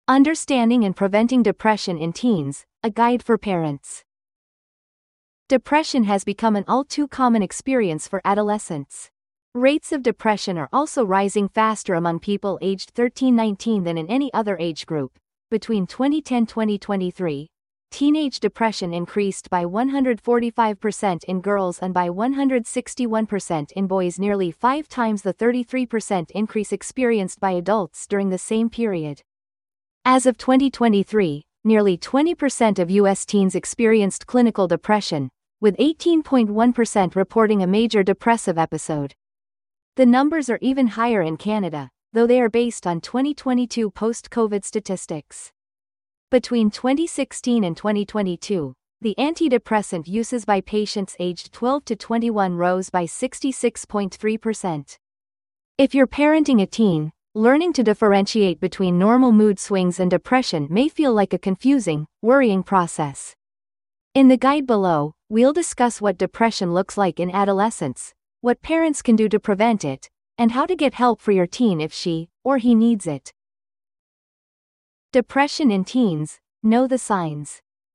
Understanding and Preventing Depression in Teens, a Guide for Parents. Depression has become an all-too-common experience for adolescents. Rates of depression are also rising faster among people aged 13-19 than in any other age group. Between 2010-2023, teenage depression increased by 145% in girls and by 161% in boys, nearly 5 times the 33% increase experienced by adults during the same period. As of 2023, nearly 20% of U.S. teens experienced clinical depression, with 18.1% reporting a major depressive episode. The numbers are even higher in Canada, though they are based on 2022 post-COVID statistics. Between 2016 and 2022, the antidepressant uses by patients aged 12 to 21 rose by 66.3%. If you're parenting a teen, learning to differentiate between normal mood swings and depression may feel like a confusing, worrying process. In the guide below, we'll discuss what depression looks like in adolescence, what parents can do to prevent it, and how to get help for your teen if she or he needs it. Depression in teens, know the signs.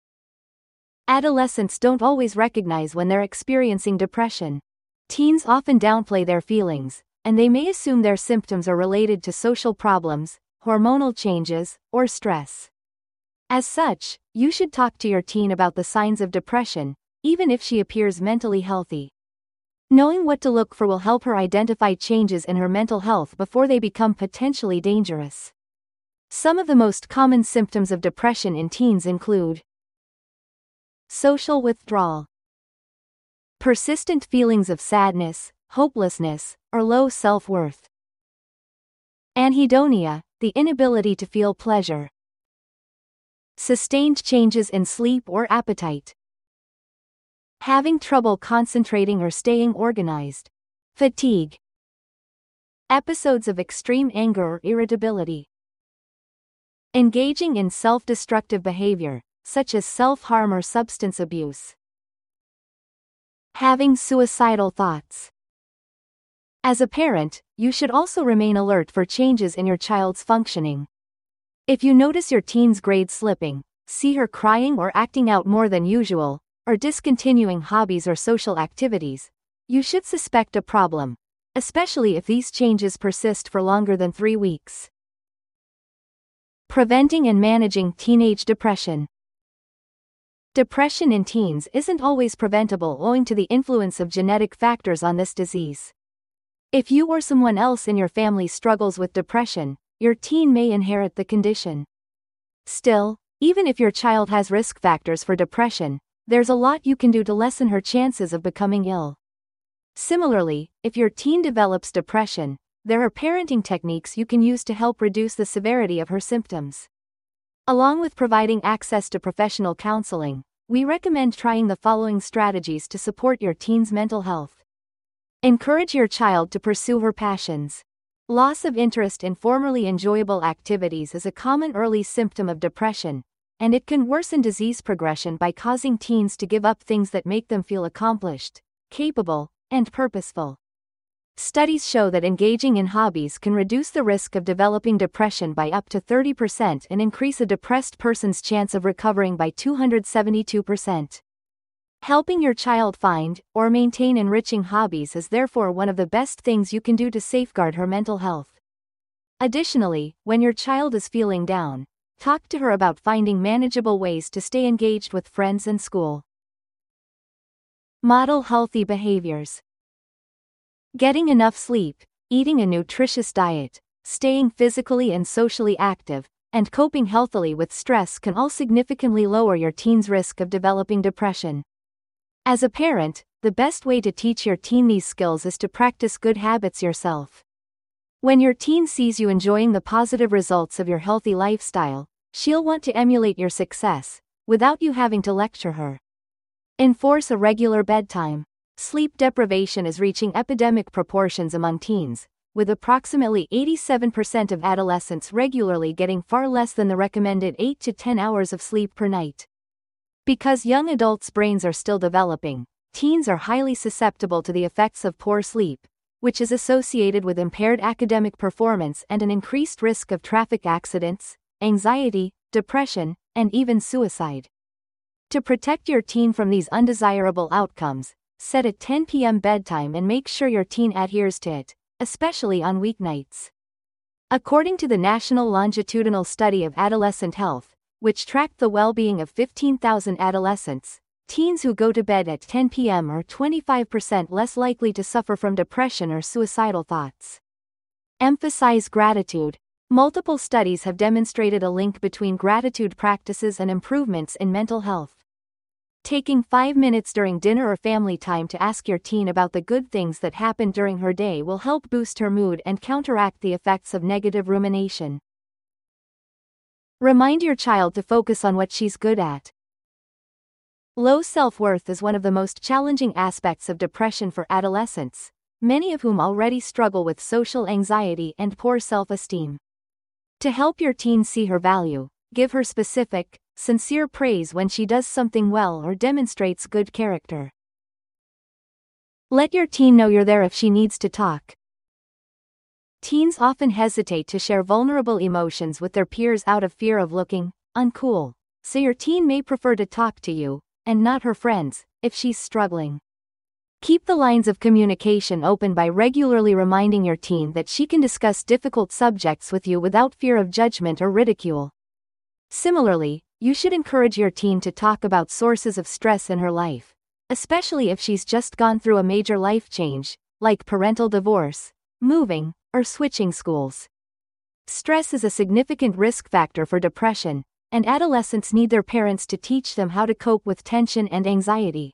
Adolescents don't always recognize when they're experiencing depression. Teens often downplay their feelings, and they may assume their symptoms are related to social problems, hormonal changes, or stress. As such, you should talk to your teen about the signs of depression, even if she appears mentally healthy. Knowing what to look for will help her identify changes in her mental health before they become potentially dangerous. Some of the most common symptoms of depression in teens include social withdrawal, persistent feelings of sadness, hopelessness, or low self-worth, anhedonia, the inability to feel pleasure, sustained changes in sleep or appetite, having trouble concentrating or staying organized, fatigue, episodes of extreme anger or irritability, engaging in self-destructive behavior, such as self-harm or substance abuse, having suicidal thoughts. As a parent, you should also remain alert for changes in your child's functioning. If you notice your teen's grades slipping, see her crying or acting out more than usual, or discontinuing hobbies or social activities, you should suspect a problem, especially if these changes persist for longer than 3 weeks. Preventing and managing teenage depression. Depression in teens isn't always preventable owing to the influence of genetic factors on this disease. If you or someone else in your family struggles with depression, your teen may inherit the condition. Still, even if your child has risk factors for depression, there's a lot you can do to lessen her chances of becoming ill. Similarly, if your teen develops depression, there are parenting techniques you can use to help reduce the severity of her symptoms. Along with providing access to professional counseling, we recommend trying the following strategies to support your teen's mental health. Encourage your child to pursue her passions. Loss of interest in formerly enjoyable activities is a common early symptom of depression, and it can worsen disease progression by causing teens to give up things that make them feel accomplished, capable, and purposeful. Studies show that engaging in hobbies can reduce the risk of developing depression by up to 30% and increase a depressed person's chance of recovering by 272%. Helping your child find or maintain enriching hobbies is therefore one of the best things you can do to safeguard her mental health. Additionally, when your child is feeling down, talk to her about finding manageable ways to stay engaged with friends and school. Model healthy behaviors. Getting enough sleep, eating a nutritious diet, staying physically and socially active, and coping healthily with stress can all significantly lower your teen's risk of developing depression. As a parent, the best way to teach your teen these skills is to practice good habits yourself. When your teen sees you enjoying the positive results of your healthy lifestyle, she'll want to emulate your success, without you having to lecture her. Enforce a regular bedtime. Sleep deprivation is reaching epidemic proportions among teens, with approximately 87% of adolescents regularly getting far less than the recommended 8 to 10 hours of sleep per night. Because young adults' brains are still developing, teens are highly susceptible to the effects of poor sleep, which is associated with impaired academic performance and an increased risk of traffic accidents, anxiety, depression, and even suicide. To protect your teen from these undesirable outcomes, set a 10 p.m. bedtime and make sure your teen adheres to it, especially on weeknights. According to the National Longitudinal Study of Adolescent Health, which tracked the well-being of 15,000 adolescents, teens who go to bed at 10 p.m. are 25% less likely to suffer from depression or suicidal thoughts. Emphasize gratitude. Multiple studies have demonstrated a link between gratitude practices and improvements in mental health. Taking 5 minutes during dinner or family time to ask your teen about the good things that happened during her day will help boost her mood and counteract the effects of negative rumination. Remind your child to focus on what she's good at. Low self-worth is one of the most challenging aspects of depression for adolescents, many of whom already struggle with social anxiety and poor self-esteem. To help your teen see her value, give her specific, sincere praise when she does something well or demonstrates good character. Let your teen know you're there if she needs to talk. Teens often hesitate to share vulnerable emotions with their peers out of fear of looking uncool, so your teen may prefer to talk to you, and not her friends, if she's struggling. Keep the lines of communication open by regularly reminding your teen that she can discuss difficult subjects with you without fear of judgment or ridicule. Similarly, you should encourage your teen to talk about sources of stress in her life, especially if she's just gone through a major life change, like parental divorce, moving, or switching schools. Stress is a significant risk factor for depression, and adolescents need their parents to teach them how to cope with tension and anxiety.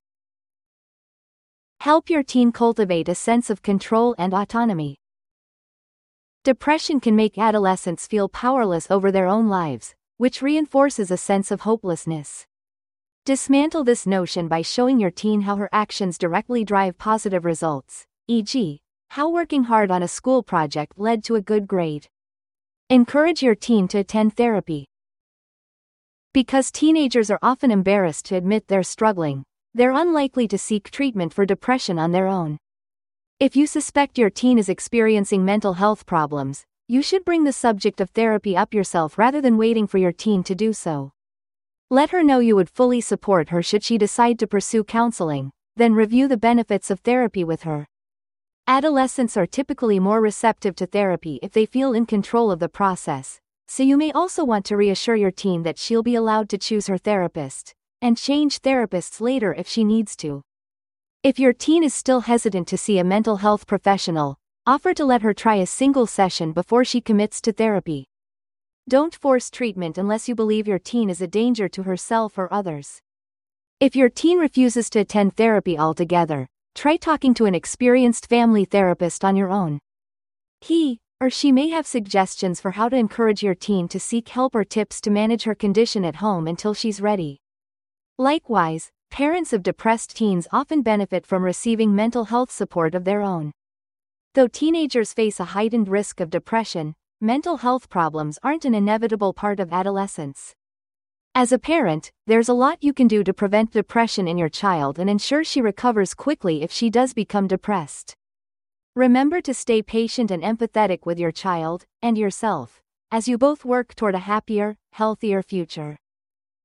Help your teen cultivate a sense of control and autonomy. Depression can make adolescents feel powerless over their own lives, which reinforces a sense of hopelessness. Dismantle this notion by showing your teen how her actions directly drive positive results, e.g., how working hard on a school project led to a good grade. Encourage your teen to attend therapy. Because teenagers are often embarrassed to admit they're struggling, they're unlikely to seek treatment for depression on their own. If you suspect your teen is experiencing mental health problems, you should bring the subject of therapy up yourself rather than waiting for your teen to do so. Let her know you would fully support her should she decide to pursue counseling, then review the benefits of therapy with her. Adolescents are typically more receptive to therapy if they feel in control of the process, so you may also want to reassure your teen that she'll be allowed to choose her therapist, and change therapists later if she needs to. If your teen is still hesitant to see a mental health professional, offer to let her try a single session before she commits to therapy. Don't force treatment unless you believe your teen is a danger to herself or others. If your teen refuses to attend therapy altogether, try talking to an experienced family therapist on your own. He or she may have suggestions for how to encourage your teen to seek help or tips to manage her condition at home until she's ready. Likewise, parents of depressed teens often benefit from receiving mental health support of their own. Though teenagers face a heightened risk of depression, mental health problems aren't an inevitable part of adolescence. As a parent, there's a lot you can do to prevent depression in your child and ensure she recovers quickly if she does become depressed. Remember to stay patient and empathetic with your child, and yourself, as you both work toward a happier, healthier future.